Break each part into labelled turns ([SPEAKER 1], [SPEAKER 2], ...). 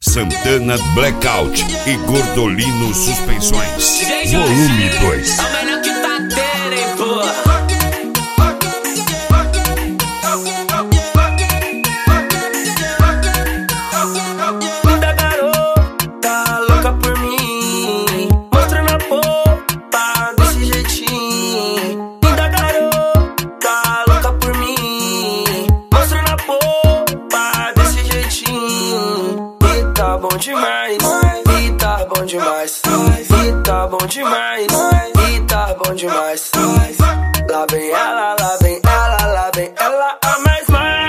[SPEAKER 1] Santana Blackout e Gordolino Suspensões. Volume 2.
[SPEAKER 2] É o melhor que tá tendo, hein, porra. Linda garota, louca por mim, mostrando a polpa desse jeitinho. Linda garota, louca por mim, mostrando a polpa desse jeitinho. E tá bom demais, e tá bom demais, e tá bom demais, e tá bom demais. Lá vem ela, lá vem ela, lá vem ela, a mais.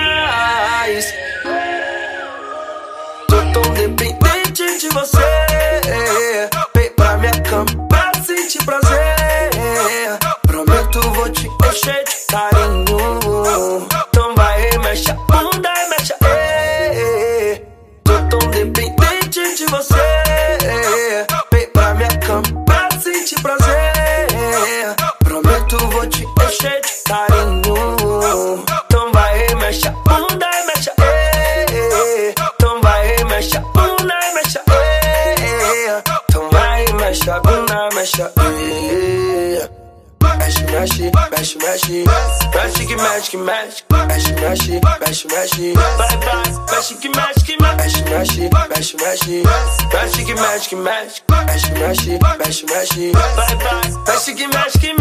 [SPEAKER 2] Tô tão dependente de você, vem pra minha cama pra sentir prazer. Prometo vou te encher de carinho, então vai, mexe a bunda e mexe a. Tô tão dependente de você, vem pra minha cama pra sentir prazer. Prometo vou te encher de carinho, então vai, mexe a bunda e mexe a. Então vai, mexe a bunda e mexe a. Então vai, mexe a bunda, mexe a. Mexe, mexe, mexe, mexe, mexe que mexe, que mexe. Mexe, mexe, mexe, mexe, vai, vai, mexe que mexe, que mexe. Mexe, mexe, mexe, mexe que mexe, que mexe. Mexe, mexe, mexe, mexe, vai, vai, mexe que mexe, que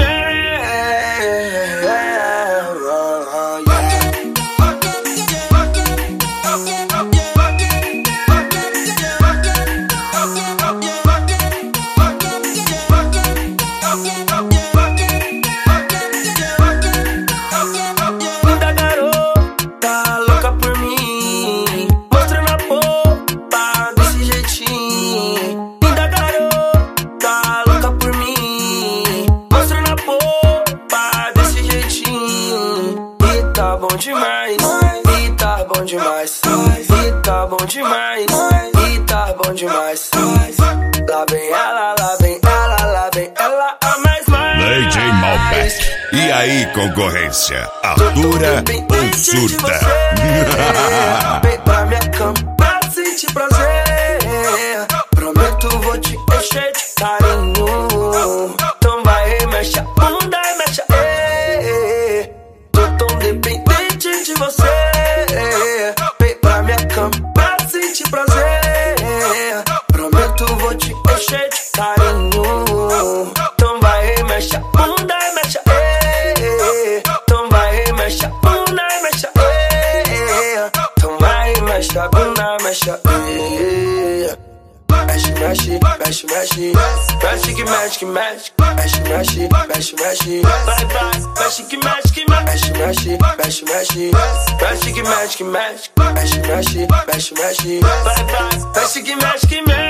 [SPEAKER 2] Linda garota, louca por mim, mostrando a polpa desse jeitinho. Linda garota, louca por mim, mostrando a polpa desse jeitinho. E tá bom demais, e tá bom demais, e tá bom demais, e tá bom demais. Lá vem ela, lá vem ela, lá vem ela, a mais.
[SPEAKER 1] DJ Malbec. E aí, concorrência? Atura ou surta?
[SPEAKER 2] Vem pra minha cama pra sentir prazer. Prometo vou te encher de carinho, então vai, mexe a bunda e mexe a. Tô tão dependente de você, vem pra minha cama pra sentir prazer. Prometo vou te encher de carinho, então vai, mexe a bunda e mexe a. Então vai, mexe a bunda e mexe a. Então vai, mexe a bunda, mexe a. Mexe, mexe, mexe, mexe, mexe que mexe, que mexe. Mexe, mexe, mexe, mexe, vai, vai, mexe que mexe, que mexe. Mexe, mexe, mexe, mexe que mexe, que mexe. Mexe, mexe, mexe, mexe, vai, vai, mexe que mexe, que mexe.